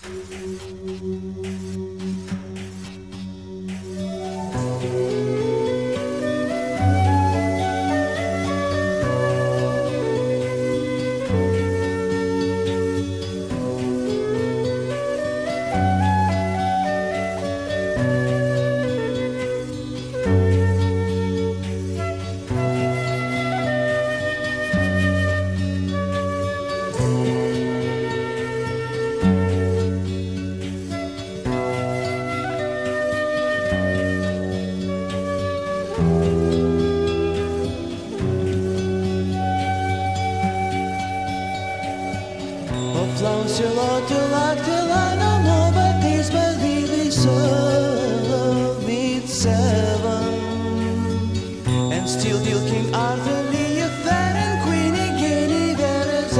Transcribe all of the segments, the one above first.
Flows your lot to like till I know nobody's believing so with seven. And still till King Arthur, Leothair and Queen Guinea, there is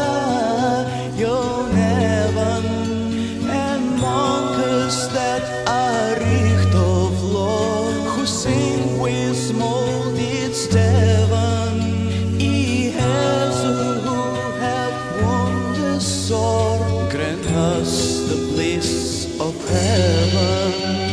your heaven. And monks that are richt of law, who sing with molded Stephen. Grant us the bliss of heaven.